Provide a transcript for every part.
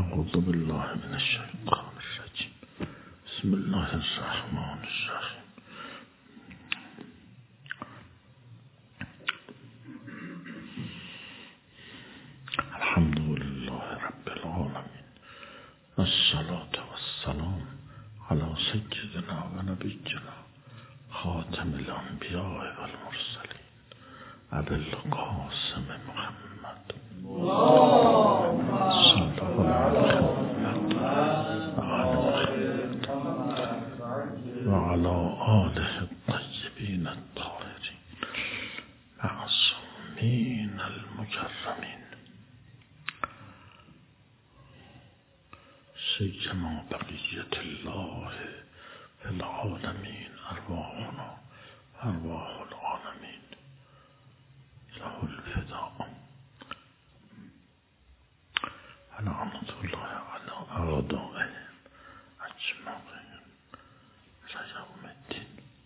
اعوذ بالله من الشیطان الرجیم. بسم الله الرحمن الرحیم. الحمد لله رب العالمین، الصلاة والسلام علی سیدنا و نبینا خاتم الانبیاء والمرسلین ابی القاسم محمد صلی الله و علی آله الطیبین الطاهرین معصومین المکرمین سیما بقیت الله فی العالمین ارواحنا ارواح العالمین له الفداء لعنت الله علی اعدائهم اجمعین الی یوم الدین.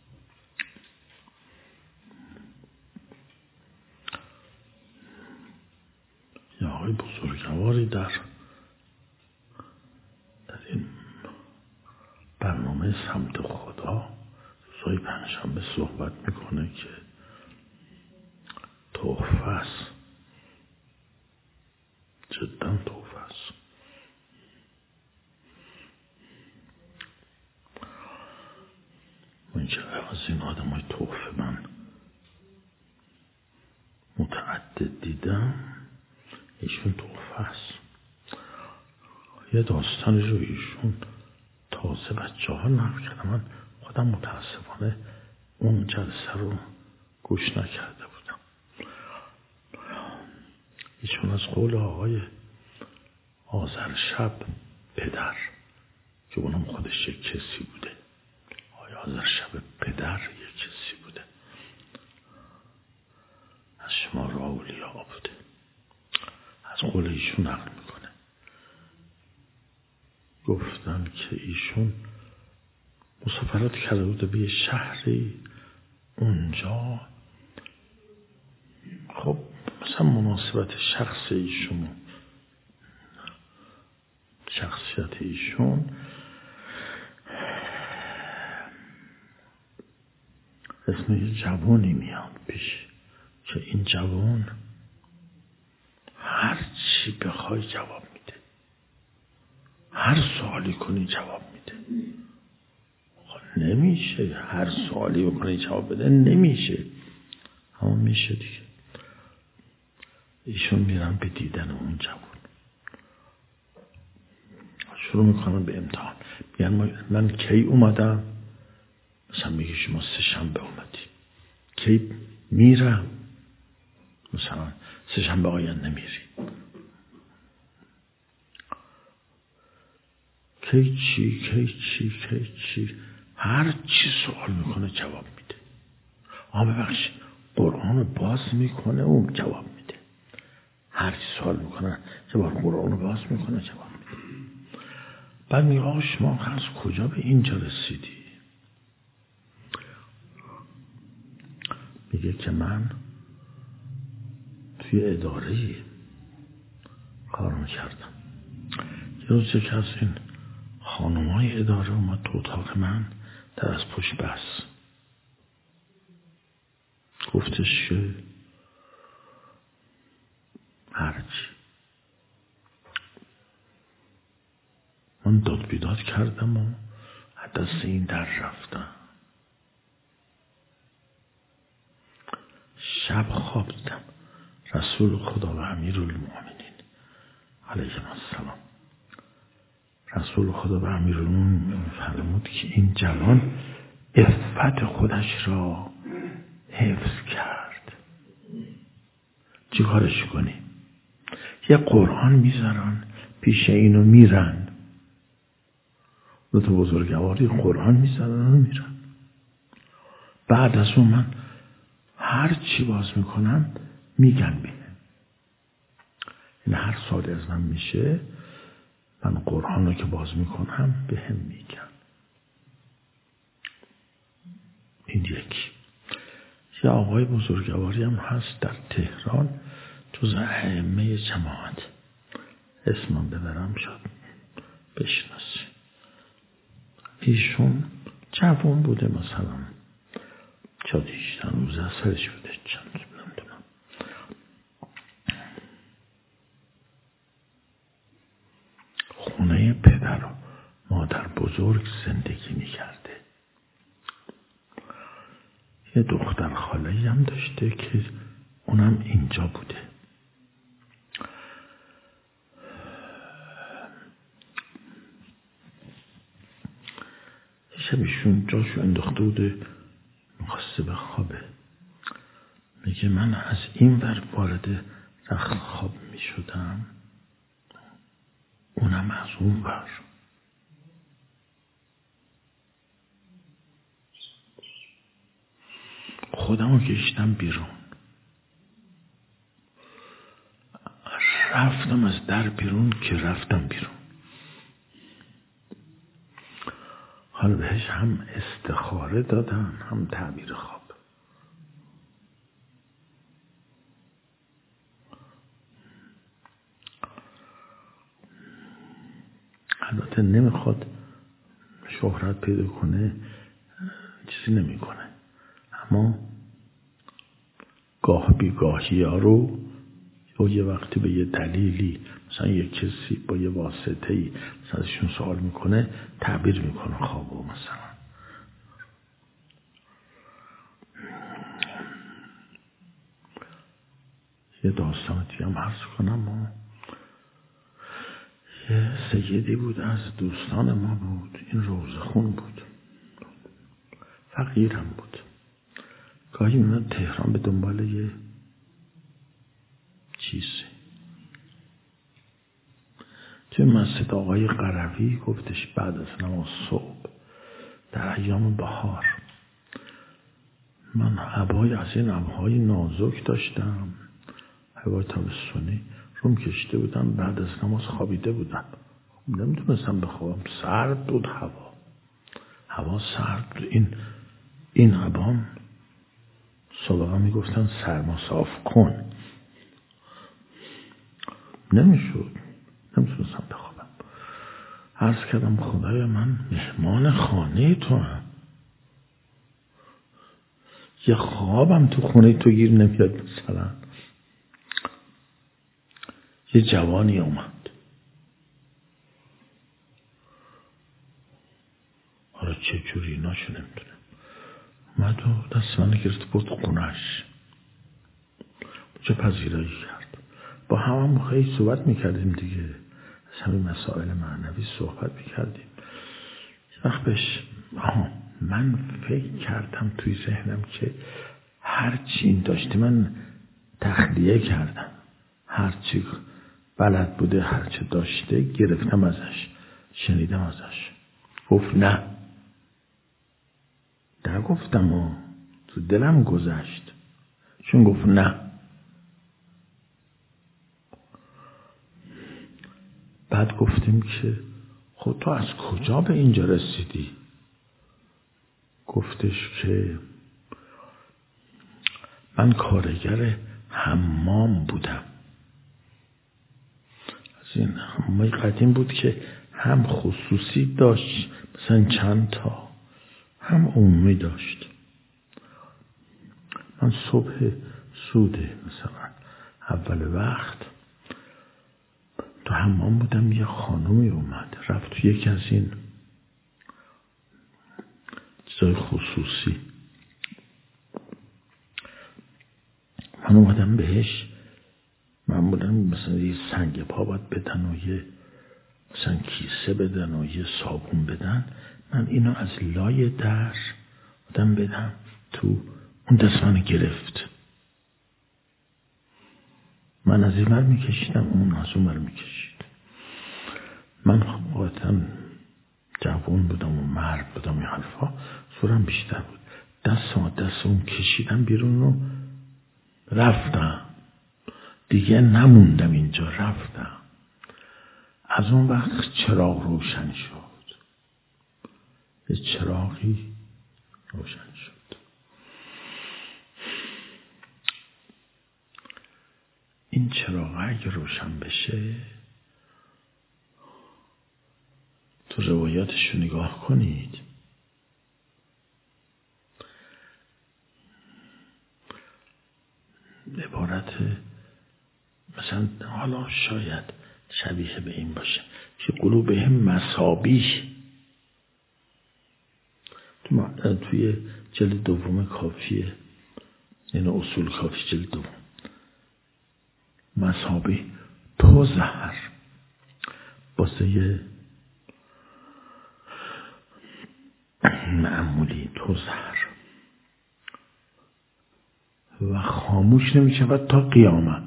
یا آقای بزرگواری در این برنامه سمت خدا روزهای پنجشنبه صحبت میکنه که تحفه است، جدا تحفه است. من که از این آدم های تحفه من متعدد دیدم، ایشون تحفه است. یه داستانی رو ایشون تازه بچه ها نقل کرده، من خودم متاسفانه اون جلسه رو گوش نکرده بودم. ایشون از قول آقای آذرشب پدر که اونم خودش یک کسی بوده، آقای آذرشب پدر یک کسی بوده، از شمار اولیا بوده، از قول ایشون نقل میکنه. گفتن که ایشون مسافرت کرده بوده به یه شهری، اونجا خب مثلا مناسبت شخص ایشون، شخصیت ایشون اسم یه جوانی میاد پیش که این جوان هر چی بخوای جواب میده، هر سوالی کنی جواب میده. نمیشه هر سوالی بکنی جواب بده، نمیشه، اما میشه دیگه. ایشون میرن به دیدن اون جوان، شروع میکنن به امتحان. میگن من کی اومدم، مثلا میگه شما 3 شنبه اومدی. کی میرم، مثلا 3 شنبه آینده میری. کی هر چی سوال میکنه جواب میده. ببخشید قرآن باز میکنه اون جواب میده. هر چی سوال میکنه جواب، قرآن باز میکنه جواب میده. بعد میگه شما از کجا به اینجا رسیدی؟ میگه که من توی اداره کار میکردم. یه روز که از این خانمای اداره اومد تو اتاق من در از پشت بس، گفتش که هرچی من داد بیداد کردم و دست این در رفتم. شب خواب دیدم رسول خدا و امیرالمؤمنین علیهم السلام، رسول خدا و امیرالمؤمنین فرمود که این جوان عفت خودش را حفظ کرد. چی کارش کنی؟ یه قرآن میذارن پیش اینو میرن، 2 تا بزرگواری قرآن میذارن و میرن. بعد از اون من هر چی باز میکنم میگن بینه، این هر سال از من میشه، من قرآن رو که باز میکنم به هم میگن. این یکی. یه آقای بزرگواری هم هست در تهران، جز ائمه جماعت، اسمم ببرم شد بشناسی. ایشون جوان بوده، مثلا 18 سالش بوده، چند نمیدونم. خونه پدر و مادر بزرگ زندگی میکرده. یه دختر خاله‌ای هم داشته که اونم اینجا بوده. شبیشون جاشو انداخته بوده، میخواسته به خوابه. میگه من از این ور وارد رخت خواب میشدم، اونم از اون ور. خودمو کشیدم بیرون، رفتم از در بیرون که رفتم بیرون. حالا بهش هم استخاره دادن هم تعبیر خواب. البته نمیخواد شهرت پیدا کنه، چیزی نمیکنه، اما گاه بیگاهی ها رو یا یه وقتی به یه دلیلی، مثلا یه کسی با یه واسطه‌ای مثلا ازشون سوال میکنه، تعبیر میکنه خوابو. مثلا یه داستان دیگه هم عرض کنم. یه سیدی بود، از دوستان ما بود، این روزخون بود، فقیرم بود. گاهی میمد تهران به دنبال یه چیزی. توی مسجد آقای قروی گفتش بعد از نماز صبح در ایام بهار، من عبای از این عبای نازک داشتم، عبای تابستونی روم کشیده بودم، بعد از نماز خوابیده بودم، نمیتونستم بخوابم، سرد بود هوا سرد بود. این عبام سابقا میگفتن سرما صاف کن، نمیتونستم بخوابم. عرض کردم خدایا من مهمان خانه تو هم، یه خوابم تو خونه تو گیر نمیاد. مثلا یه جوانی اومد، حالا چه جوری ایناشو نمیدونم، اومد و دست منو گرفت برد خونهش، چه پذیرایی کرد. با هم خیلی صحبت میکردیم دیگه، از همین مسائل معنوی صحبت میکردیم. یه وقت بهش من فکر کردم توی ذهنم که هرچی این داشته من تخلیه کردم، هرچی بلد بوده هرچی داشته گرفتم ازش، شنیدم ازش. گفت نه، نگفتم و تو دلم گذشت، چون گفت نه. بعد گفتیم که خود تو از کجا به اینجا رسیدی؟ گفتش که من کارگر حمام بودم. از این حمامای قدیم بود که هم خصوصی داشت، مثلا چند تا، هم عمومی داشت. من صبح سوده مثلا اول وقت تو حمام بودم، یه خانومی اومد رفت تو یکی از این چیزای خصوصی، من اومدم بهش، من بودم مثلا یه سنگ پا باید بدن و یه مثلا کیسه بدن و یه صابون بدن، من اینو از لای در بودم بدم تو، اون دست منو گرفت، من از این ور میکشیدم اون از اون ور میکشید. من قاطعا جوان بودم و مرد بودم، این حرفا زورم بیشتر بود، دست اون کشیدم بیرون و رفتم دیگه، نموندم اینجا، رفتم. از اون وقت چراغ روشن شد، یه چراغی روشن شد. این چراغ اگه روشن بشه تو روایاتش رو نگاه کنید. عبارت مثلا حالا شاید شبیه به این باشه که قلوبهم مصابیح، توی جلد دوم کافیه، یعنی اصول کافی جلد دوم، مصابیح تو زهر، باسه معمولی تو زهر و خاموش نمی شود تا قیامت.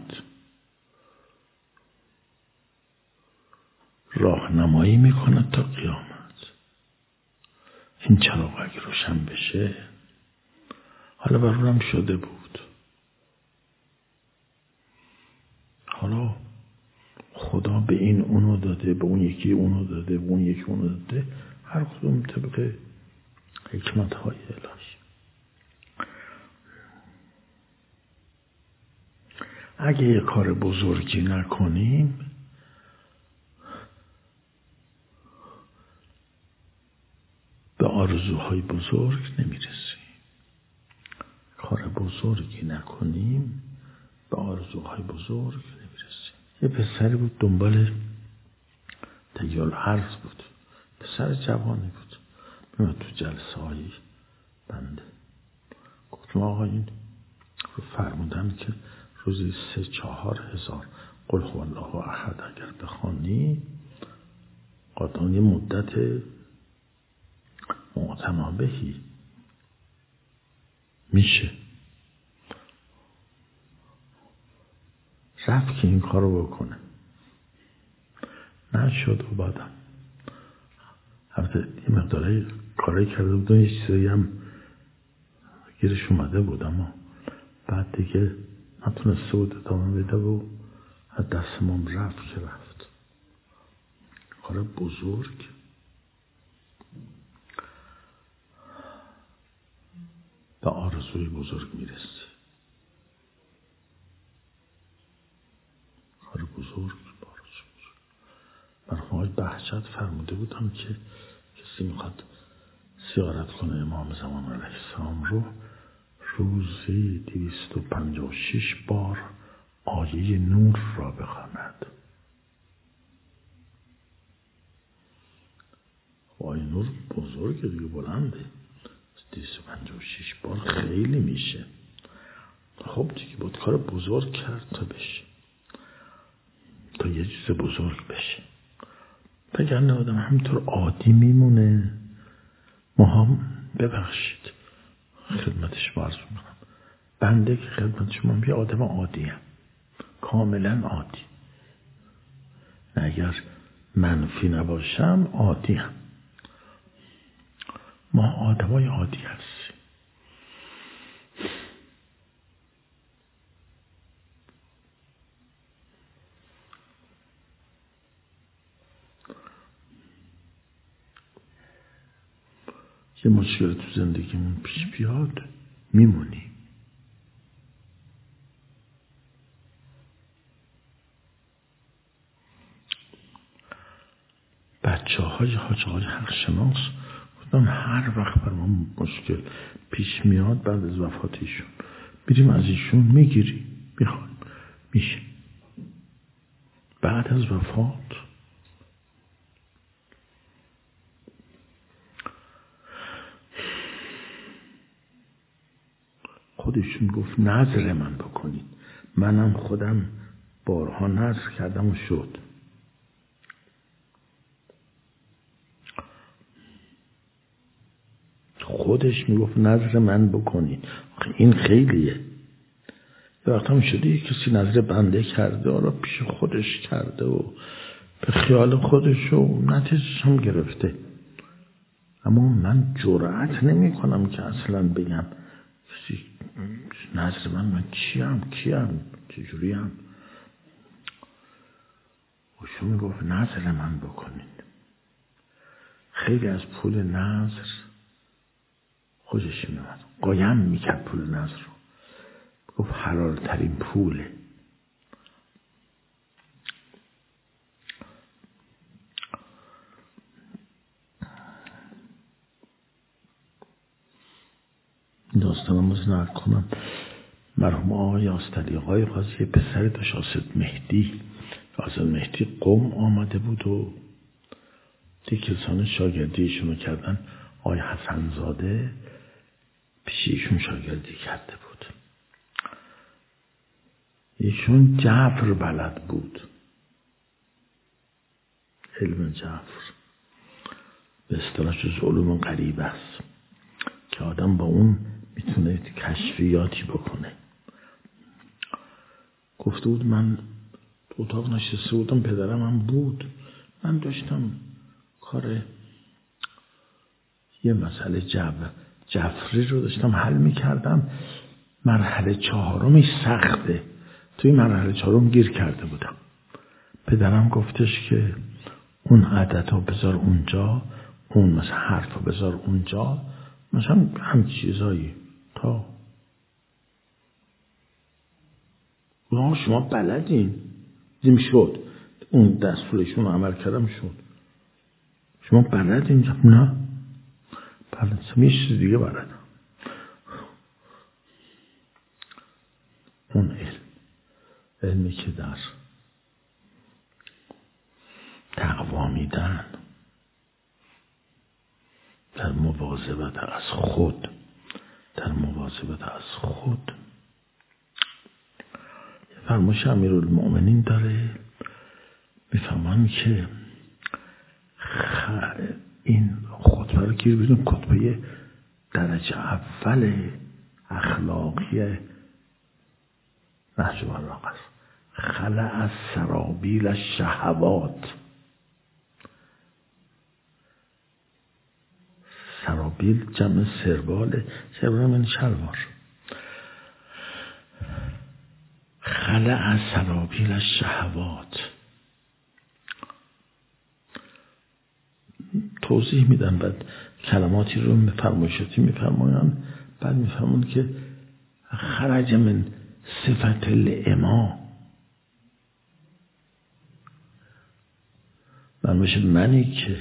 راهنمایی می کند تا قیامت. این چراغ اگه روشن بشه، حالا برونم شده بود، حالا خدا به این اونو داده، به اون یکی اونو داده، به اون یکی اونو داده، هر کدوم طبق حکمت های الهی. اگه یه کار بزرگی نکنیم، به آرزوهای بزرگ نمیرسیم. کار بزرگی نکنیم، به آرزوهای بزرگ نمیرسیم. یه پسری بود دنبال تیال عرض بود، پسر جوانی بود، میاد تو جلسه هایی بنده. گفتم آقا این رو فرمودن که روزی 3-4 هزار قل هو الله احد اگر بخوانی، قطعا یه مدت متنابهی میشه. رفت که این کارو بکنه، نشد. و بعدم البته یه مقداره کاری کرده بود و یه چیزایی هم گیرش اومده بود، اما بعد دیگه نتونسته بود ادامه بده و از دستمون رفت که رفت. کار بزرگ به آرزوی بزرگ میرسه. کار بزرگ به آرزوی بزرگ. مرحوم آقای بهجت فرموده بودم که کسی میخواد زیارت کنه امام زمان علیه السلام رو، روزی 256 بار آیه نور را بخواند. آیه نور بزرگه دیگه، بلنده، 256 بار خیلی میشه. خب دیگه بود کار بزرگ کرد تا بشه، تا یه چیز بزرگ بشه. بگرنه آدم همینطور عادی میمونه. ما هم ببخشید خدمتش عرض میکنم، بنده که خدمت شما یه آدم عادی هم، کاملا عادی، اگر منفی نباشم عادی هم. ما آدمای عادی هستیم. یه مشکل تو زندگیمون پیش بیاد میمونیم. بچه‌های حاج آقای حق شناس گفتن هر وقت بر ما مشکل پیش میاد بعد از وفات ایشون میریم از ایشون میگیریم، میخوایم، میشه. بعد از وفات خودشون گفت نظر من بکنید. منم خودم بارها نظر کردم و شد. خودش میگفت نظر من بکنید. این خیلیه. یه وقت هم شده یک کسی نظر بنده کرده، حالا پیش خودش کرده و به خیال خودش و نتیجهش هم گرفته. اما من جرأت نمی کنم که اصلا بگم کسی نظر من کیم چجوریم. اوشون میگفت نظر من بکنید. خیلی از پول نظر خوشش میاد، قایم میکرد پول نظر رو، گفت حلال ترین پوله. این داستان رو نقل کنم. مرحوم آقای آستری آقای قاضی پسر داشت آصد مهدی قم آمده بود و کسان شاگردی ایشونو کردن. آقای حسن زاده پیش ایشون شاگردی کرده بود. ایشون جبر بلد بود، علم جبر به اصطلاح جز علوم غریب است که آدم با اون میتونه کشفیاتی بکنه. گفته بود من تو اتاق نشسته بودم، پدرم هم بود، من داشتم کار یه مسئله جفری رو داشتم حل میکردم. مرحله 4 سخته، توی مرحله 4 گیر کرده بودم. پدرم گفتش که اون عدد رو بذار اونجا، اون مثلا حرف رو بذار اونجا، مثلا هم چیزایی تا شما بلدین دیم شد. اون دستورشون رو عمل کردم شد. شما بلدین؟ نه بلدم، یه چیز دیگه بلدم. اون علمی که در تقوا میدن، در مواظبت از خود، فرمایش امیرالمؤمنین داره، میفهمن که این خطبه رو گیر بیدون خطبه درجه اول اخلاقی نهج البلاغه است. خلع از سرابیل الشهوات. سرابیل جمع سربال، سربال من شلوار. خلع از سرابیل الشهوات. توضیح میدن، بعد کلماتی رو فرمایشاتی میفرمایند، بعد میفرمون که خرج من صفت الامام، فرمایش منی که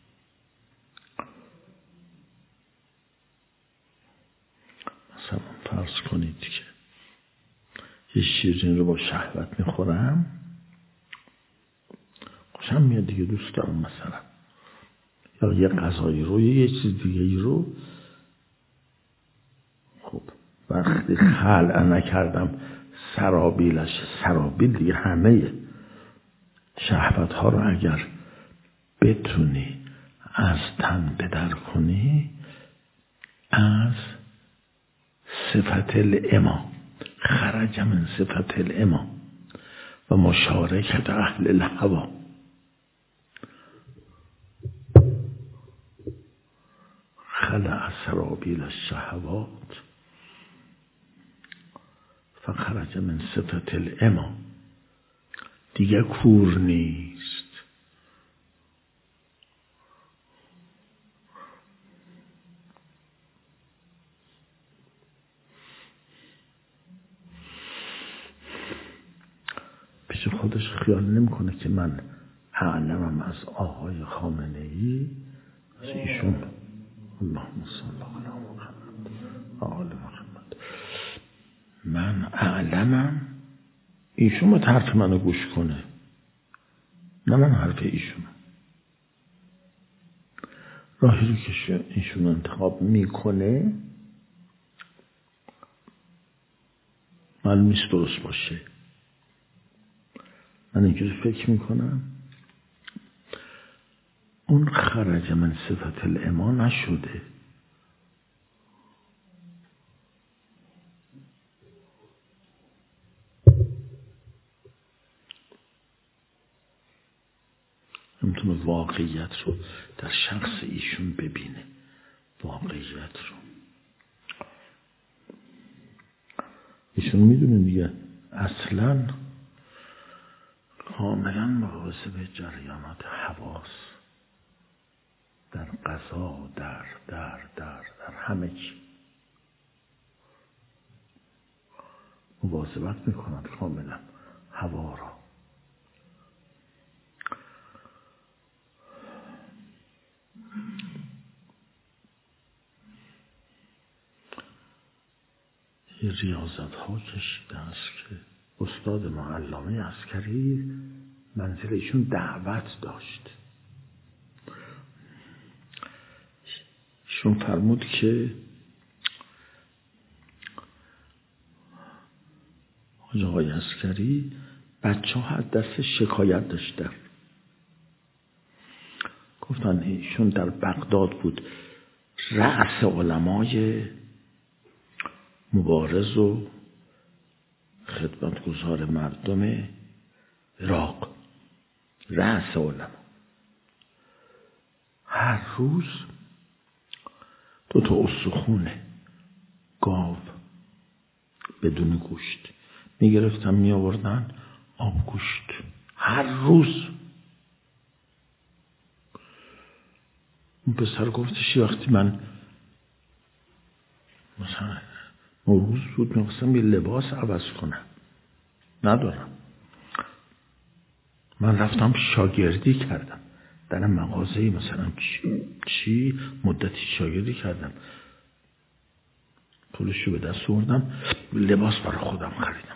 مثلا فرض کنید که یه شیرین رو با شهوت میخورم، خوشم میاد دیگه، دوست دارم مثلا، یا یه غذایی رو یه چیز دیگه رو، خب وقتی خلع نکردم سرابیل دیگه همه شهوت ها رو اگر بتونی از تن بدر کنی، از صفت الامام، خرج من صفت الامام و مشارکت اهل الهوا. خلع سرابیل الشهوات فخرج من صفت الامام، دیگه کور نیست. پیش خودش خیال نمیکنه که من اعلمم از آقای خامنه‌ای، از ایشون. اللهم صل علی محمد آل محمد. من اعلمم، ایشون باید حرف منو گوش کنه، نه من حرف ایشون. راهی رو که ایشون انتخاب میکنه معلوم نیست درست باشه. من اینجوری فکر میکنم اون خرج من صفت الامام نشده. نمیتونه واقعیت رو در شخص ایشون ببینه، واقعیت رو. ایشون میدونه دیگه اصلا کاملا مواظب جریانات حواس در قضا، در همه چی مواظبت میکنن کاملا هوا را. یه ریاضت ها کشیده است که استاد ما علامه عسکری منزل ایشون دعوت داشت. ایشون فرمود که حاج آقای عسکری بچه ها از دست شکایت داشتن. گفتن ایشون در بغداد بود، رأس علمای مبارز و خدمتگزار مردم عراق، رأس علما. هر روز 2 استخون گاو بدون گوشت میگرفتن میآوردن آب گوشت هر روز. اون پسر گفتش وقتی من مثلا نوروز بود میخواستم یه لباس عوض کنم، ندارم. من رفتم شاگردی کردم در مغازه مثلا چی مدتی شاگردی کردم، پولشو به دست آوردم لباس برای خودم خریدم.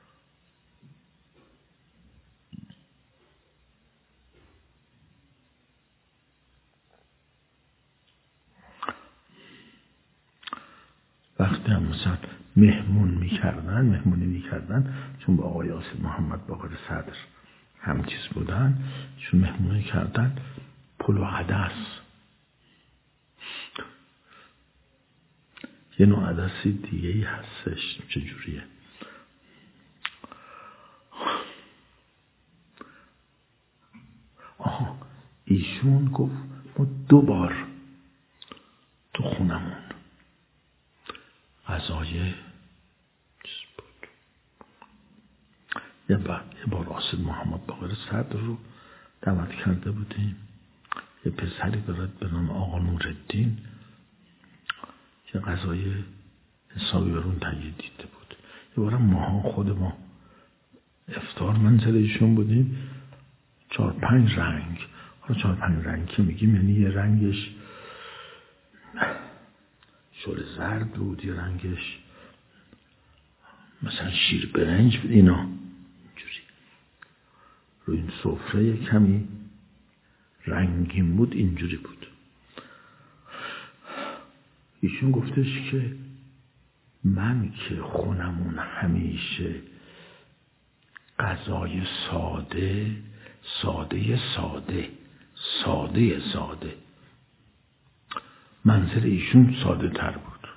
وقتی هم مثلا مهمونی میکردن چون با آقای آصف محمد باقر صدر هم چیز بودن، چون مهمونی کردن پلو عدس، یه نوع عدسی دیگه ای هستش. چجوریه؟ ایشون گفت ما 2 بار تو خونمون غذای چیز بود. یه بار آصف محمد باقر صدر رو دعوت کرده بودیم. یه پسری دارد به نام آقا نورالدین که غذای حسابی برون تهیه دیده بود. یه بارم ماها خود ما افطار منزل ایشون بودیم، 4-5 رنگ. حالا 4-5 رنگ که میگیم یعنی یه رنگش شل زرد بود، یه رنگش مثلا شیر برنج بود. اینا اینجوری رو این سفره کمی رنگین بود، اینجوری بود. ایشون گفتش که من که خونمون همیشه غذای ساده منزل ایشون ساده تر بود.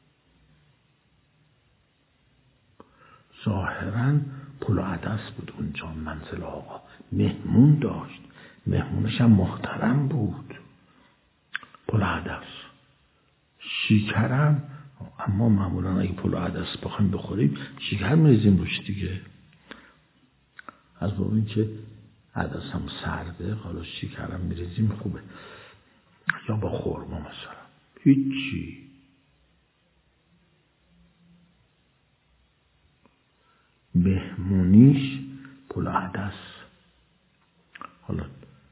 ظاهرا پلو عدس بود اونجا منزل آقا. مهمون داشت، مهمونش هم محترم بود. پلو عدس شیکرم، اما معمولا اگه پلو عدس بخوایم بخوریم شیکر میریزیم روش دیگه، از باب این که عدس هم سرده حالا شیکرم میریزیم خوبه، یا با خورما مثلا. هیچی. مهمونیش پلو عدس. حالا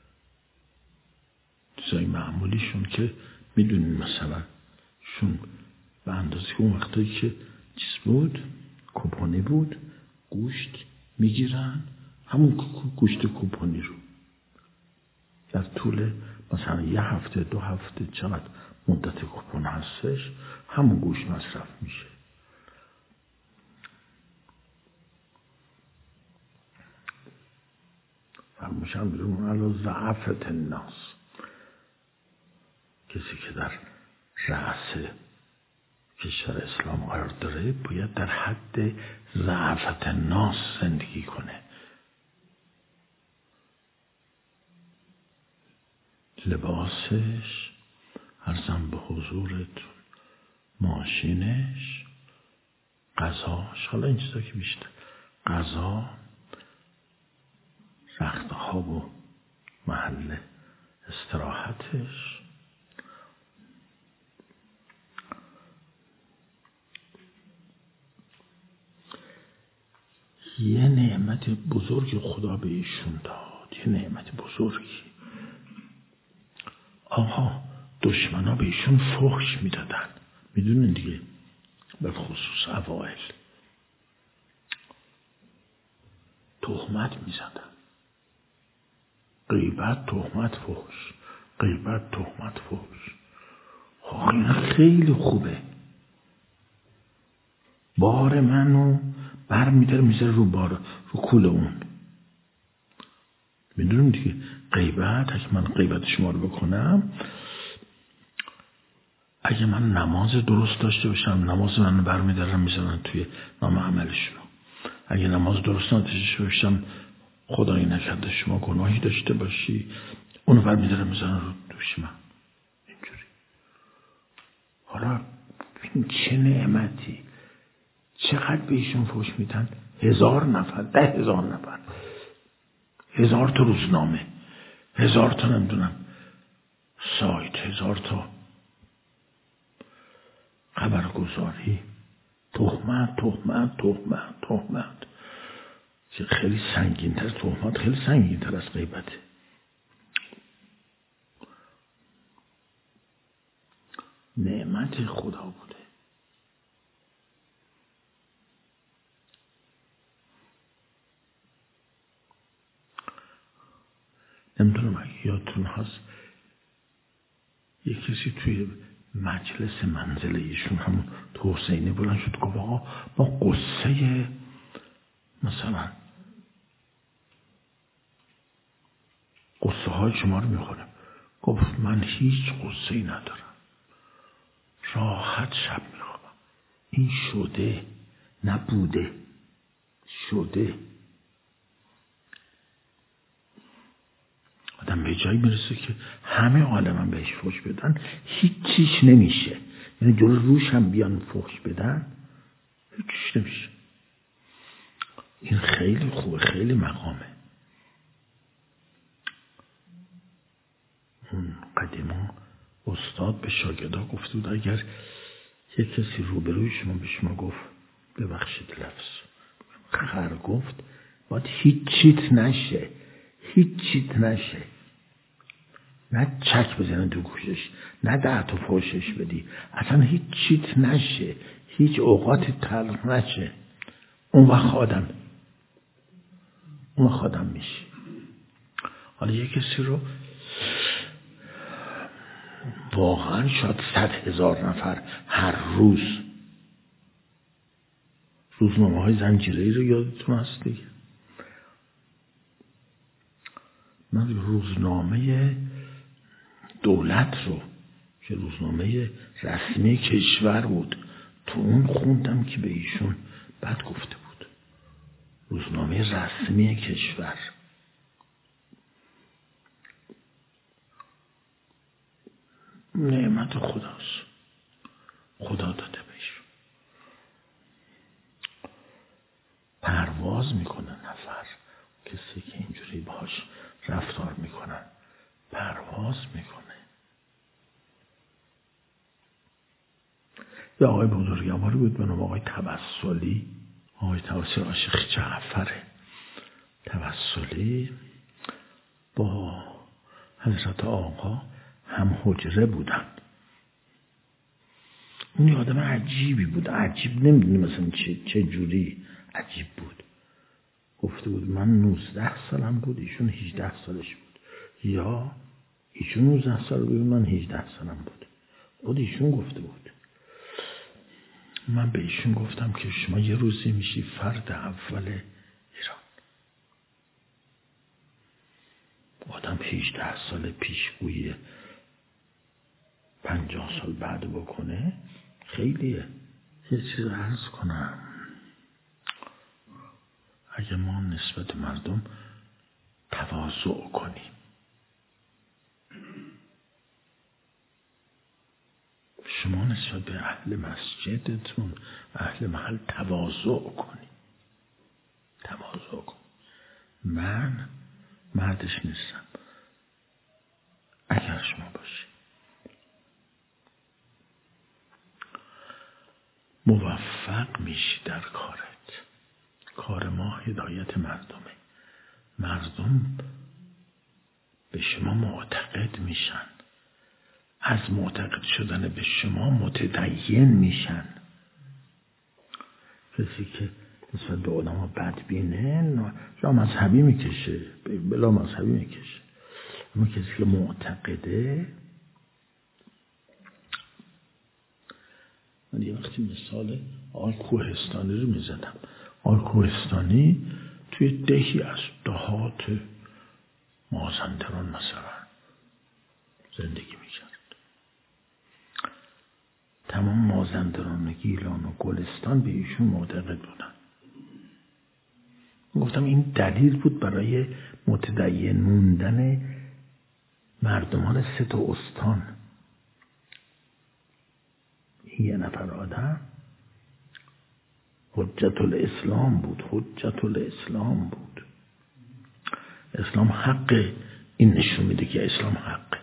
چیزای معمولیشون که میدونین مثلا شون به اندازه که اون وقتایی که چیز بود کوپانی بود گوشت میگیرن، همون گوشت کوپانی رو در طول مثلا 1 هفته 2 هفته چقدر مدت کوپن هستش همون گوشت مصرف میشه. فرموشن بیرون علا ضعفت الناس، کسی که در رأس کشور اسلام قرار داره باید در حد ضعفت الناس زندگی کنه. لباسش عرضم به حضورتون، ماشینش، غذاش، حالا این چیزا که بیشتر غذا، رخت خواب و محل استراحتش، یه نعمت بزرگ خدا به ایشون داد، یه نعمت بزرگی. آها دشمنا به ایشون فحش میدادن، میدونین دیگه به خصوص اوائل تهمت میزدن. غیبت، تهمت، فحش. غیبت، تهمت، فحش. این خیلی خوبه. بار منو بر میذاره رو کول اون. میدونیم دیگه غیبت، اگه من غیبت شما رو بکنم، اگه من نماز درست داشته باشم، نماز منو بر میدارم میذارن توی نام عملشون. اگه نماز درست نداشته باشم، خدایی نکرده شما گناهی داشته باشی، اونو بر میدارم میذارن رو دوش من. اینجوری. حالا چه نعمتی، چقدر به ایشون فحش میدن؟ 1000 نفر، 10,000 نفر، 1000 تا روزنامه، 1000 تا نمیدونم سایت، 1000 تا خبرگزاری. تهمت، تهمت، تهمت، تهمت. خیلی سنگین‌تر، تهمت خیلی سنگین‌تر از غیبته. نعمت خدا بوده. نمیدونم اگه یادتون هست یک کسی توی مجلس منزل ایشون، همون تو حسینی، بلند شد گفت آقا با قصه مثلا قصه های شما رو میخورم. گفت من هیچ قصه ای ندارم، راحت شب میخوابم. این شده، نبوده، شده. آدم به جایی میرسه که همه عالم بهش فحش بدن، هیچیش نمیشه. یعنی جلو روش هم بیان فحش بدن، هیچیش نمیشه. این خیلی خوبه، خیلی مقامه. اون قدیما استاد به شاگردا گفته بود اگر یک کسی روبروی شما به شما گفت، ببخشید لفظ خر گفت، باید هیچیت نشه، هیچیت نشه. نه چک بزنن تو گوشش، نه 10 تا فحشش بدی، اصلا هیچیت نشه، هیچ اوقاتی تلخ نشه. اون وقت آدم میشه. حالا یک کسی رو واقعا شاید 100,000 نفر هر روز، روزنامه های زنجیره‌ای رو یادتون هست دیگه. من روزنامه دولت رو که روزنامه رسمی کشور بود، تو اون خوندم که به ایشون بد گفته بود. روزنامه رسمی کشور. نعمت خداست، خدا داده بهشون. پرواز میکنه نفر، کسی که اینجوری باهاش رفتار میکنن پرواز میکنه. یه آقای بزرگواری بود به نام آقای توسلی، آقای توسلی عاشق جعفره. توسلی با حضرت آقا هم حجره بودن. اون آدم عجیبی بود، عجیب نمیدونی مثلا چه جوری عجیب بود. گفته بود من 19 سالم بود، ایشون 18 سالش بود، یا ایشون 19 سال بود من 18 سالم بود. خود ایشون گفته بود. من به ایشون گفتم که شما یه روزی میشی فرد اول ایران. آدم 18 سال پیشگویی 50 سال بعد بکنه خیلیه. یه چیز عرض کنم، اگه ما نسبت مردم تواضع کنیم، شما نسبت به اهل مسجدتون، اهل محل تواضع کنیم. تواضع کنیم. من مردش نیستم، اگر شما باشی موفق میشی در کارت. کار ما هدایت مردمه. مردم به شما معتقد میشن، از معتقد شدن به شما متدین میشن. کسی که نسبت به علما بدبینه لا مذهبی میکشه، بلا مذهبی میکشه. اما کسی که معتقده، من یه وقتی مثال آقای کوهستانی رو میزدم. آقای کوهستانی توی دهی از دهات مازندران مثلا زندگی میکرد. تمام مازندران و گیلان و گلستان به ایشون معتقد بودن. گفتم این دلیل بود برای متدین موندن مردمان 3 استان. این یه نفر آدم حجت الاسلام بود، حجت الاسلام بود. اسلام حقه، این نشون میده که اسلام حقه.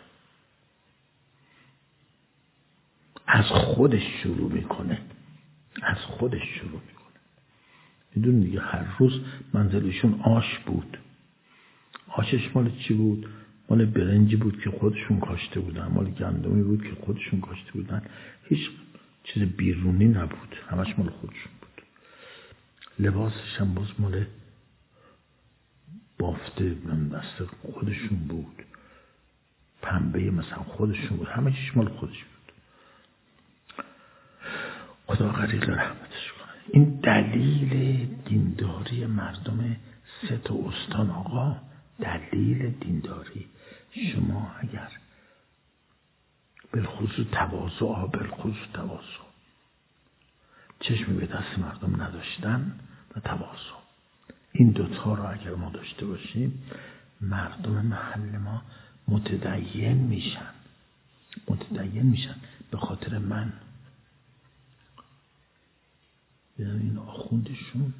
از خودش شروع میکنه، از خودش شروع میکنه. میدون دیگه هر روز منزلشون آش بود. آشش مال چی بود؟ مال برنجی بود که خودشون کاشته بودن، مال گندمی بود که خودشون کاشته بودن. هیچ چیز بیرونی نبود، همش مال خودشون بود. لباسش هم باز مال بافته دست خودشون بود، پنبه مثلا خودشون بود، همه چیز مال خودش بود. خدا غریق رحمتش کنه. این دلیل دینداری مردم 3 استان. آقا دلیل دینداری شما اگر بالخصوص تواضع چشمی به دست مردم نداشتن و تواضع، این دوتا رو اگر ما داشته باشیم، مردم محل ما متدین میشن به خاطر من. یعنی این آخوندشون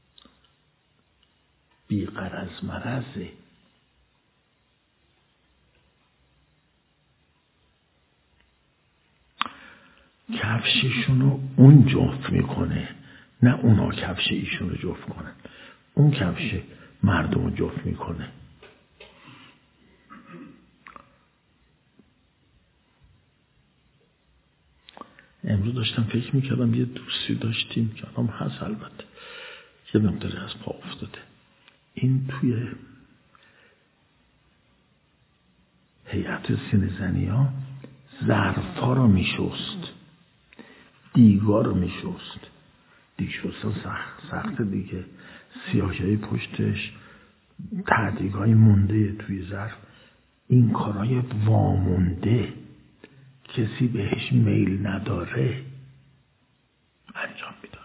بی غرض مرضه. کفششون رو اون جفت میکنه، نه اونا کفش ایشون رو جفت کنن. اون کفش مردم رو جفت میکنه. امروز داشتم فکر میکردم، یه دوستی داشتیم که الان هست البته، یه مقداری از پا افتاده. این توی هیئت سینه زنی ها ظرفا رو میشست، دیگا رو میشست. دیگ شستن سخت دیگه، سیاهی پشتش، تعدیگای مونده توی ظرف. این کارای وامونده کسی بهش میل نداره انجام میداد.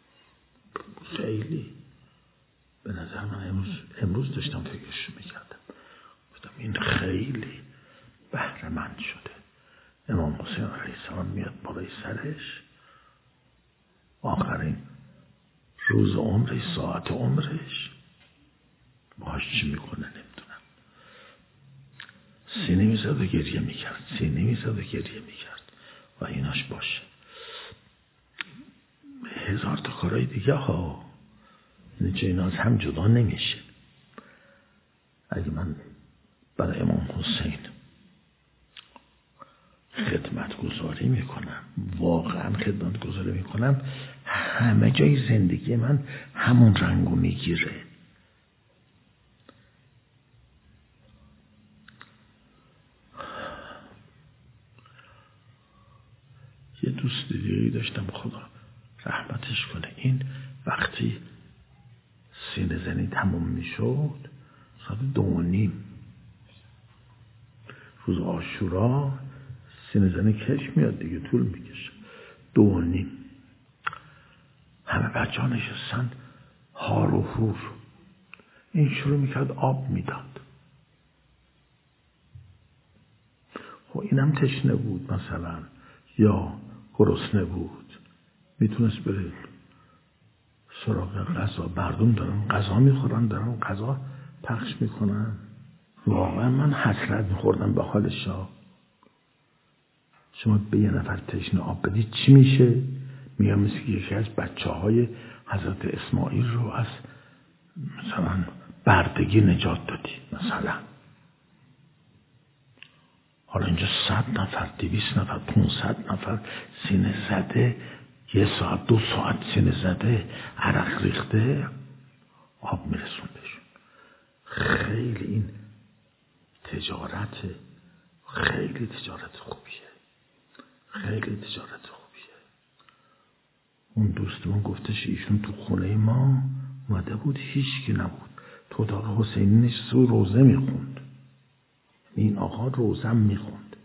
خیلی به نظر من امروز داشتم فکرش میکردم، گفتم این خیلی بهره‌مند شده. امام حسین علیه السلام میاد بالای سرش، آخرین روز عمرش، ساعت عمرش، باهاش چی میکنه نمیدونم. سینه میزد و گریه میکرد و ایناش باشه. 1000 تا کارهای دیگه ها، چه اینا از هم جدا نمیشه. اگه من برای امام حسین خدمت گذاری میکنم، واقعا خدمت گذاری میکنم، همه جای زندگی من همون رنگو میگیره. یه دوست دیگری داشتم، خدا رحمتش کنه، این وقتی سینه زنی تموم میشد 2:30 روز عاشورا سینه زنی کش میاد دیگه، طول میکشه. 2:30 همه بچه ها نشستن هار و هور. این شروع میکرد آب میداد. خب اینم تشنه بود مثلا یا گرسنه بود، میتونست بره سراغ غذا. مردم دارن غذا میخورن، دارن غذا پخش میکنن. واقعا من حسرت میخوردم به حالشا. شما به یه نفر تشنه آب بدید چی میشه؟ میگم مثل یکی از بچه های حضرت اسماعیل رو از مثلا بردگی نجات دادی مثلا. حالا اینجا 100 نفر، 200 نفر، 500 نفر سینه زده 1 ساعت 2 ساعت سینه زده عرق ریخته آب میرسون بهشون. خیلی این تجارت، خیلی تجارت خوبیه، خیلی تجارت خوبیه. اون دوستمون گفتش ایشون تو خونه ما اومده بود، هیچ کی نبود، تو اتاق حسینی نشسته و روزه میخوند. این آقا روزم میخوند.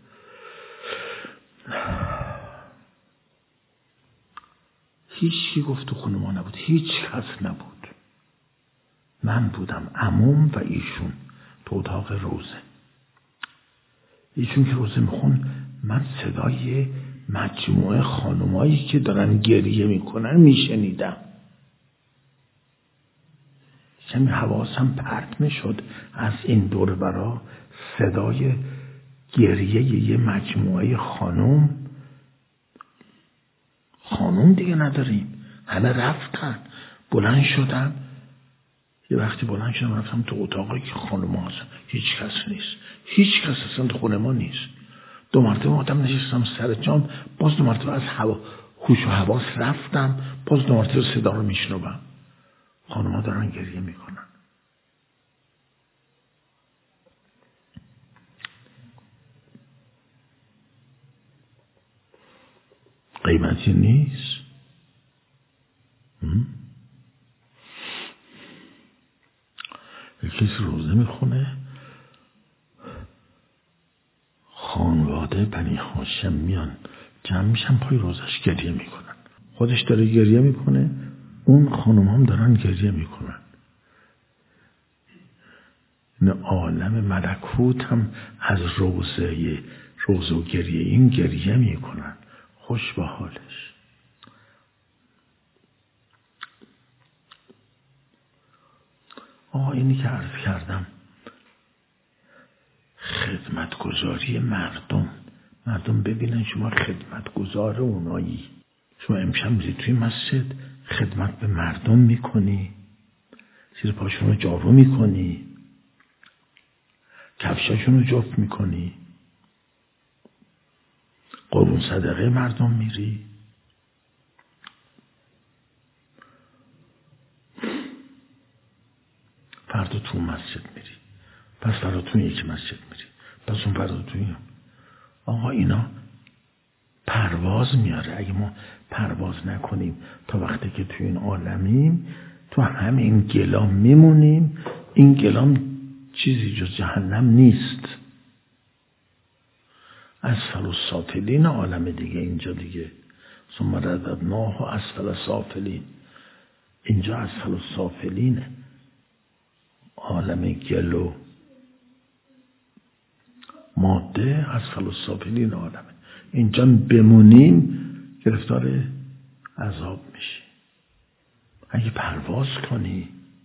هیچ کی گفت تو خونه ما نبود، هیچ کس نبود. من بودم، عموم و ایشون تو اتاق روزه. ایشون که روزه میخون، من صدای مجموعه خانمایی که دارن گریه میکنن میشنیدم. کمی حواسم پرت میشد از این دور برا، صدای گریه یه مجموعه خانم دیگه نداریم، همه رفتن. بلند شدم، یه وقتی بلند شدم رفتم تو اتاقی که خانم ها هستن، هیچ کس نیست، هیچ کس اصلا تو خونه ما نیست. 2 مرتبه آدم نشستم سر جام، باز 2 مرتبه از هوش و حواس رفتم، باز 2 مرتبه صدا رو میشنوم، خانم ها دارن گریه میکنن. قیمتی نیست. کسی روزه میخونه، خانواده بنی هاشم میان جمع میشن پای روزش گریه میکنن. خودش داره گریه میکنه، اون خانم هم دارن گریه میکنن. این عالم ملکوت هم از روزه و گریه این گریه میکنن، خوش به حالش. اینی که عرض کردم، خدمتگزاری مردم ببینن شما خدمتگزار اونایی. شما امشب میری توی مسجد خدمت به مردم میکنی، زیر پاشون رو جارو میکنی، کفشاشون رو جفت میکنی، قربون صدقه مردم میری. فردا تو مسجد میری، پس فردا تو یک مسجد میری، پس اون فردا تو این. آقا اینا پرواز میاره. اگه ما پرواز نکنیم تا وقتی که تو این عالمیم، تو همین گلام میمونیم. این گلام چیزی جز جهنم نیست. اسفل السافلین عالم دیگه، اینجا دیگه ثم رددناه اسفل سافلین. اینجا اسفل السافلینه، عالم گل و ماده. اسفل السافلین عالمه. اینجا بمونیم گرفتار عذاب میشی. اگه پرواز کنی،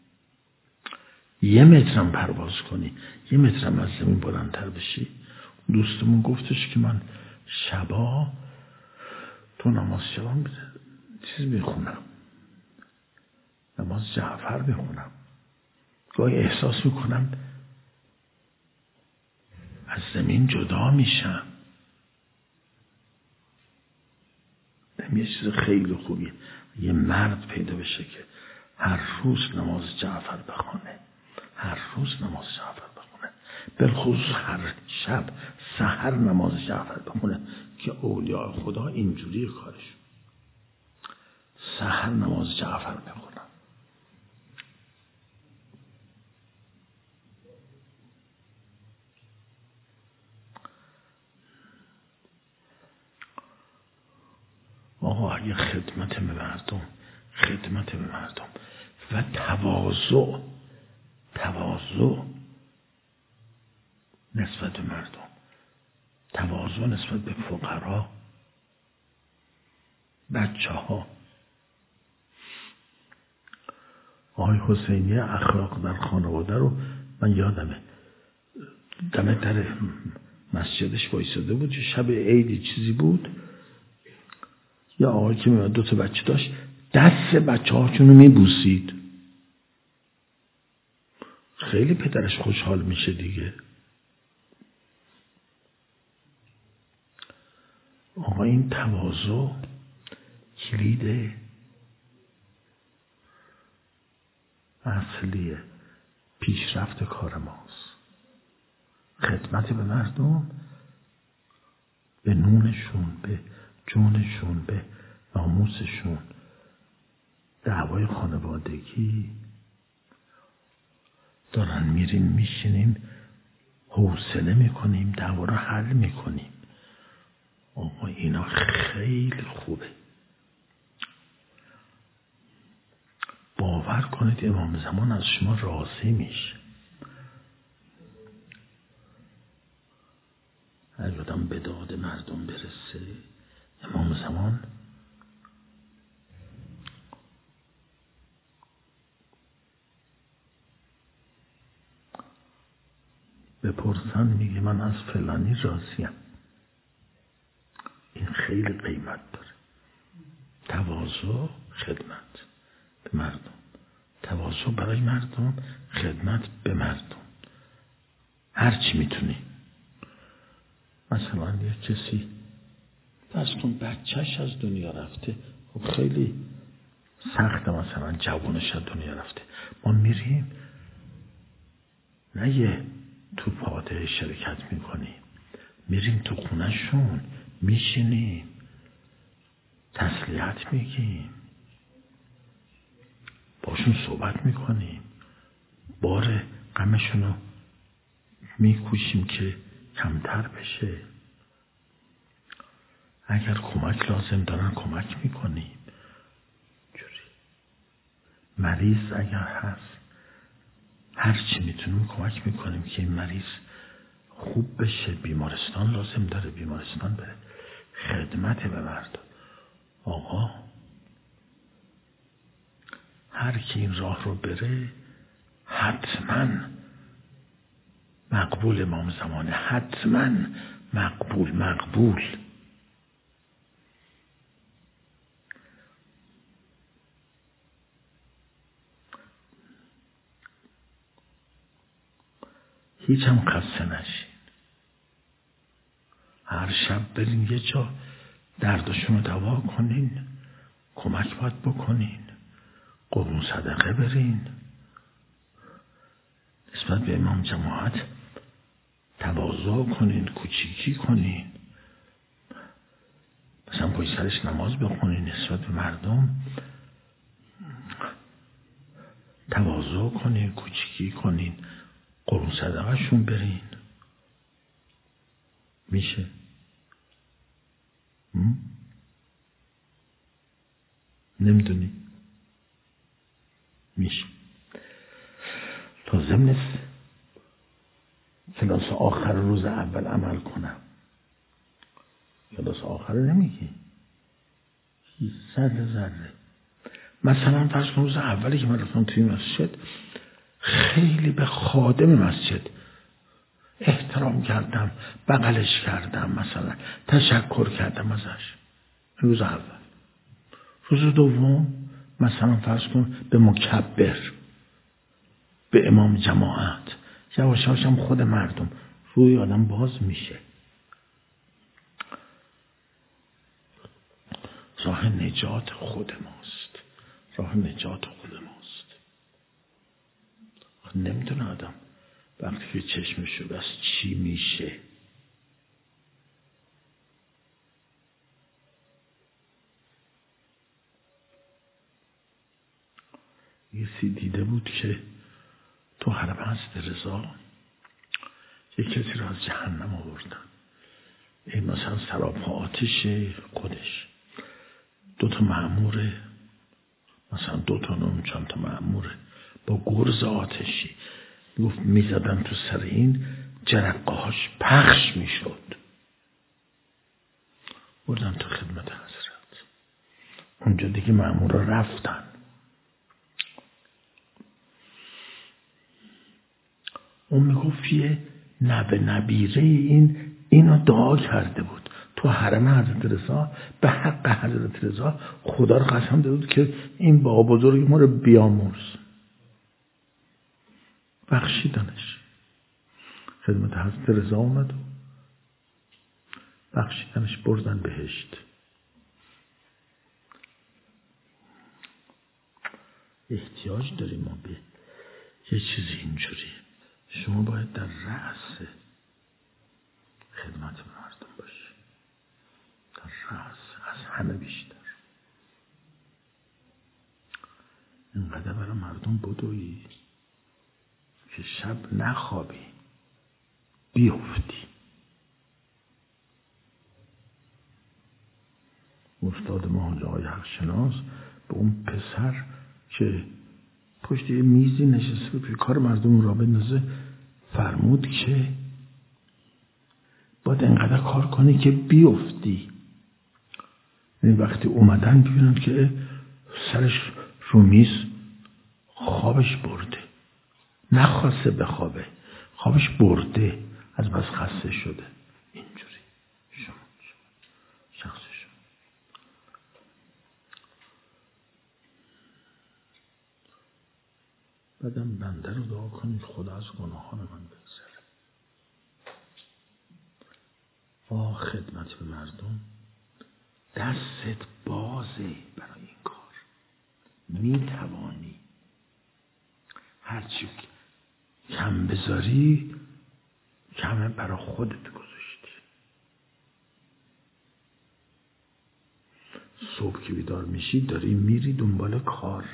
1 مترم پرواز کنی، 1 مترم از زمین بلندتر بشی. دوستمون گفتش که من شبا تو نماز شبا چیز میخونم، نماز جعفر میخونم، گاهی احساس میکنم از زمین جدا میشم. یه چیز خیلی خوبیه یه مرد پیدا بشه که هر روز نماز جعفر بخونه، هر روز نماز جعفر بخونه، بالخصوص هر شب سحر نماز جعفر بخونه. که اولیاء خدا اینجوری کارش، سحر نماز جعفر بخونن. یه خدمت به مردم و تواضع نسبت به مردم، تواضع نسبت به فقرا، بچه ها. آقای حسینی اخلاق در خانواده رو من یادمه، دم در مسجدش وایساده بود، شب عیدی چیزی بود، یا آقای که میاد 2 تا بچه داشت، دست بچه هاشون رو میبوسید. خیلی پدرش خوشحال میشه دیگه. آقا این تواضع کلید اصلی پیشرفت کار ماست. خدمت به مردم، به نونشون، به جونشون، به ناموسشون، دعوای خانوادگی. دارن میریم میشینیم حوصله میکنیم، دعوا رو حل میکنیم. آقا اینا خیلی خوبه. باور کنید امام زمان از شما راضی میشه. اگه آدم به داد مردم برسه، امام زمان بپرسن میگه من از فلانی راضیم. این خیلی قیمت داره. تواضع، خدمت به مردم، تواضع برای مردم، خدمت به مردم. هر چی میتونی. مثلا یه کسی فرض کن بچهش از دنیا رفته، خب خیلی سخته، مثلا جوانش از دنیا رفته، ما میریم نه یه تو پاده شرکت میکنیم، میریم تو خونهشون میشینیم تسلیت میگیم، باشون صحبت میکنیم، بار غمشونو میکوشیم که کمتر بشه. اگر کمک لازم دارن کمک میکنیم. جوری مریض اگر هست هر چی میتونیم کمک میکنیم که این مریض خوب بشه. بیمارستان لازم داره بیمارستان بره. خدمت به مردم. آقا هر کی این راه رو بره حتما مقبول امام زمانه، حتما مقبول. هیچ هم خسته نشین. هر شب برین یه جا دردشون رو دوا کنین، کمک باید بکنین، قربون صدقه برین، نسبت به امام جماعت تواضع کنین، کوچیکی کنین، مثلا پشت سرش نماز بخونین، نسبت به مردم تواضع کنین، کوچیکی کنین، قربون صدقه شون برین. میشه؟ نمیدونی؟ میشه. لازم نیست کلاس آخر روز اول عمل کنم. کلاس آخر نمیگی. ذره مثلا فرض کن روز اولی که من رفتم توی مسجد خیلی به خادم مسجد احترام کردم، بغلش کردم، مثلا تشکر کردم ازش. روز اول. روز دوم مثلا فرض کن به مکبر، به امام جماعت، یواش یواش هم خود مردم روی آدم باز میشه. راه نجات خود ماست. راه نجات خود ماست. نمیدونه آدم وقتی که چشمش رو بس چی میشه. یه سی دیده بود که تو حرم حضرت رضا یک کسی رو از جهنم آوردن. این مثلا سراپا آتش خودش، 2 مأموره، مثلا 2 چند تا مأموره با گرز آتشی گفت میزدن تو سر این، جرقه هاش پخش میشد. بردن تو خدمت حضرت. اونجا دیگه مأمورا رفتن. اون میگفت یه نبیره اینو دعا کرده بود تو حرم حضرت رضا، به حق حضرت رضا خدا رو قسم داده بود که این بابا بزرگ ما رو بیامرز. بخشیدنش. خدمت حضرت رضا اومد و بخشیدنش، بردن بهشت. احتیاج داریم ما به یه چیزی اینجوری. شما باید در رأس خدمت به مردم باشی، در رأس، از همه بیشتر. اینقدر برای مردم بدویی که شب نخوابی، بیفتی. استاد ما آقای حقشناس به اون پسر که پشت یه میزی نشسته بود که کار مردم را بندازه فرمود که باید انقدر کار کنی که بیفتی. یعنی وقتی اومدن ببینن که سرش رو میز خوابش برده، نخواسته بخوابه، خوابش برده، از بس خسته شده. اینجوری شما شخص شما. بعدم بنده رو دعا کنید خدا از گناهان من بگذره. خدمت به مردم دستت بازه برای این کار، میتوانی. هرچی کم بذاری کمه برای خودت گذاشتی. صبح که بیدار میشی داری میری دنبال کار،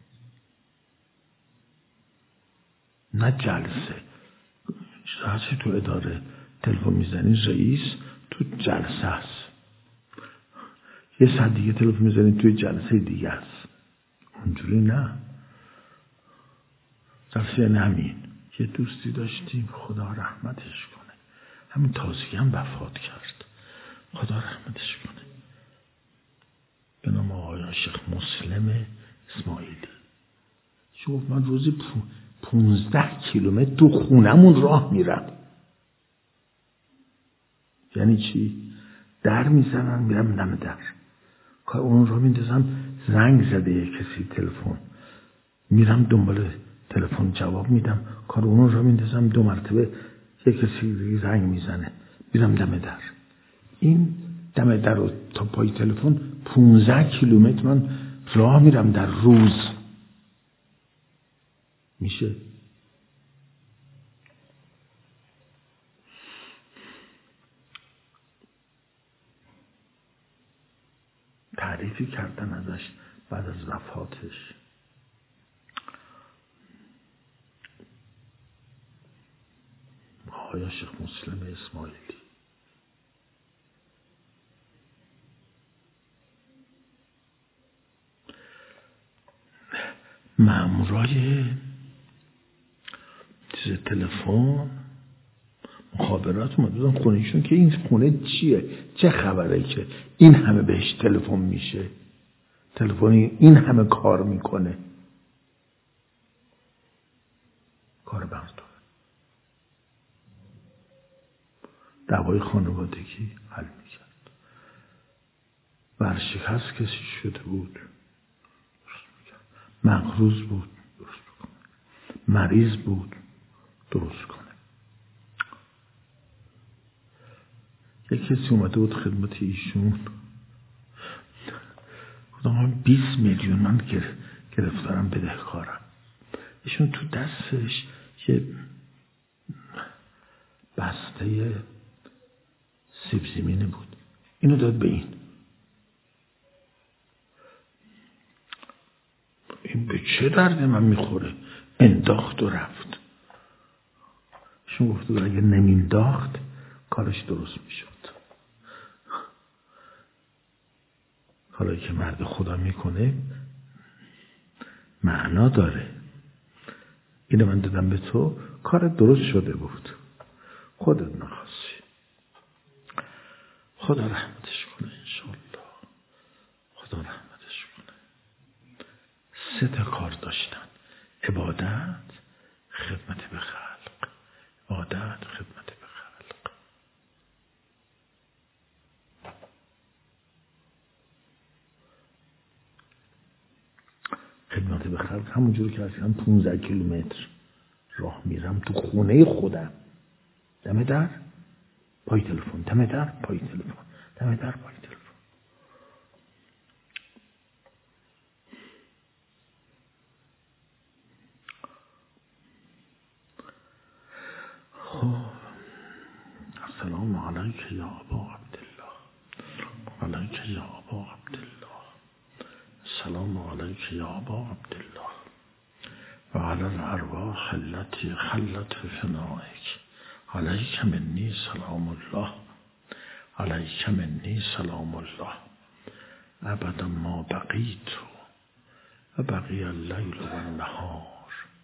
نه جلسه. هرچی تو اداره تلفن میزنی رئیس تو جلسه هست، یه ساعت دیگه تلفن میزنی توی جلسه دیگه هست. اونجوری نه. جلسه یعنی همین. یه دوستی داشتیم خدا رحمتش کنه، همین تازگی هم وفات کرد، خدا رحمتش کنه، به نام آقای شیخ مسلم اسماعیلی. شوف من روزی 15 کیلومتر تو خونمون راه میرم. یعنی چی؟ در میزنن میرم دم در، کار اون رو میندازم، زنگ زده یه کسی تلفن، میرم دنبال تلفن جواب میدم، کار اون رو میندازم 2 مرتبه یه کسی زنگ میزنه، میرم دم در. این دم در رو تا پای تلفن 15 کیلومتر من راه میرم در روز. میشه؟ تعریفی کردن ازش بعد از وفاتش. آقای شیخ مسلم اسماعیلی مامورای تلفن مخابرات اومدن خونهشون که این خونه چیه، چه خبره که این همه بهش تلفن میشه، تلفنی این همه کار میکنه. کار مردم، دعوای خانوادگی حل میکرد. ورشکست کسی شده بود درست میکرد، مغروض بود درست میکنه، مریض بود درست کنه. یک کسی اومده بود خدمت ایشون، خودم 20 میلیون من گرفتارم بدهکارم. ایشون تو دستش یه بسته سیب زمینی بود، اینو داد به این به چه درد من میخوره؟ انداخت و رفت. ایشون گفت اگه نمینداخت کارش درست میشد. حالا که مرد خدا میکنه معنا داره. اینو من دادم به تو، کار درست شده بود، خودت نخواستی. خدا رحمتش کنه انشالله، خدا رحمتش کنه. 3 تا کار داشتن: عبادت، خدمت به خلق. عبادت، خدمت به خلق. خدمت به خلق همونجور که اصلا 15 کیلومتر راه میرم تو خونه خودم، دم در پای تلفن، دم در پای تلفن، دم در پای تلفن. علیک یا ابا عبدالله، علیک یا ابا عبدالله، السلام علیک یا ابا عبدالله و علی الارواح التي خلت فنائک، علیک منی سلام الله، علیک منی سلام الله ابدا ما بقیت و بقی اللیل و النهار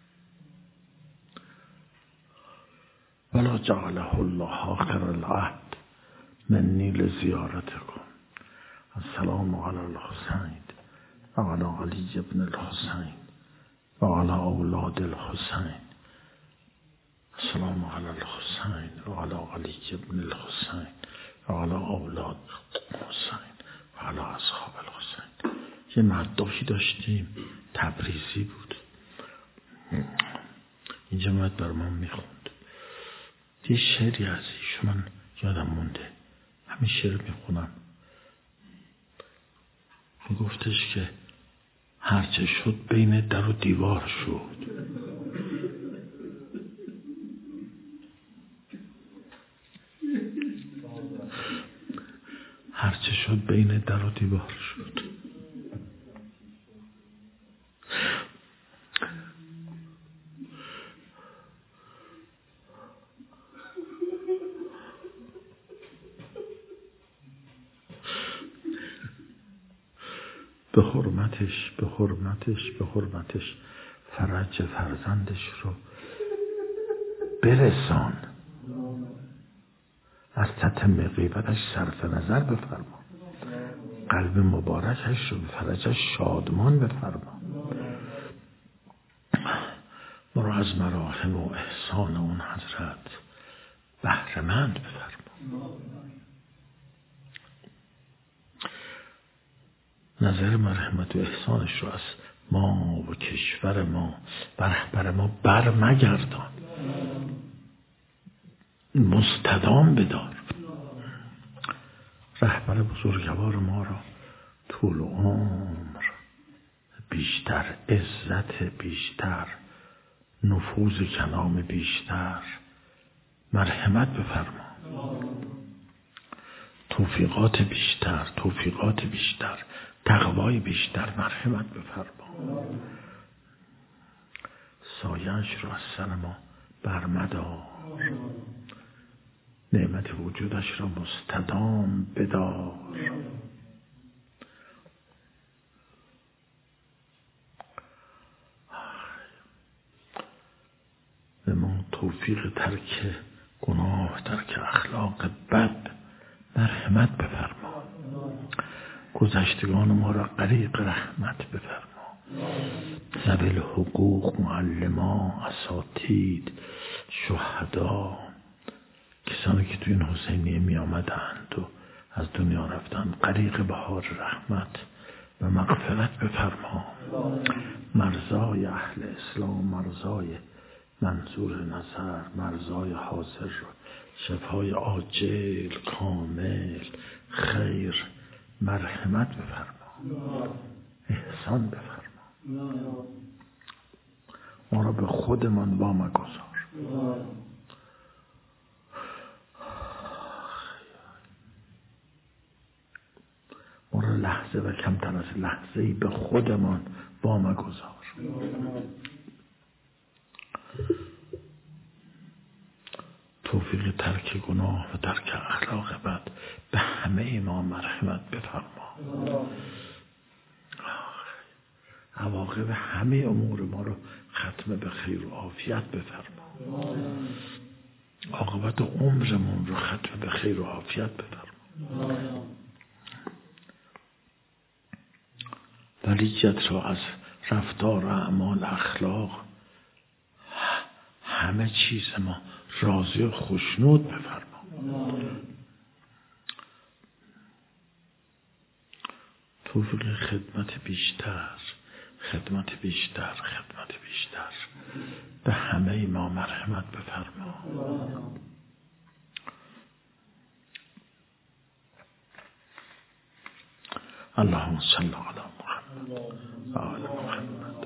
ولا جعله الله آخر العهد منی لزیارتکم. السلام علی الحسین و علی علی ابن الحسین و علی اولاد الحسین. السلام علی الحسین و علی علی ابن الحسین و علی اولاد الحسین و علی اصحاب الحسین. یه مداحی داشتیم تبریزی بود، اینجا باید بر من میخوند. یه شعری از ایشون من یادم مونده، همین شعر میخونم. میگفتش که هرچه شد بین در و دیوار شد، هرچه شد بین در و دیوار شد. به حرمتش فرج فرزندش رو برسان، از تتم غیبتش صرف نظر بفرما، قلب مبارکش رو به فرجش شادمان بفرما، ما رو از مراحم و احسان اون حضرت بهره‌مند بفرما. نظر مرحمت و احسانش رو از ما و کشور ما و رهبر ما برمگردان، مستدام بدار. رهبر بزرگوار ما را طول عمر بیشتر، عزت بیشتر، نفوذ کلام بیشتر، مرحمت بفرما، توفیقات بیشتر، تقوای بیشتر، مرحمت بفرما. سایه‌اش رو از سر ما برمدار، نعمت وجودش را مستدام بدار. به ما توفیق ترک گناه، ترک اخلاق بد مرحمت بفرما. گذشتگان ما را غریق رحمت بفرما. ذوی الحقوق، معلما، اساتید، شهدا، کسانی که تو این حسینیه می آمدند و از دنیا رفتند، غریق بهار رحمت و مغفرت بفرما. مرزای اهل اسلام، مرزای منظور نظر، مرزای حاضر، شفای عاجل کامل خیر، مرحمت بفرما، احسان بفرما. ما را به خودمان وامگذار. ما را لحظه و کمتر از لحظه‌ای به خودمان وامگذار. توفیق ترک گناه و ترک اخلاق بد به همه ما مرحمت بفرما. عواقب همه امور ما رو ختم به خیر و عافیت بفرما. عاقبت عمرمون رو ختم به خیر و عافیت بفرما. ولیت را از رفتار و اعمال، اخلاق، همه چیز ما راضی و خوشنود بفرما. توفیق خدمت بیشتر به همه ما مرحمت بفرما. اللهم صل علی محمد و آل محمد.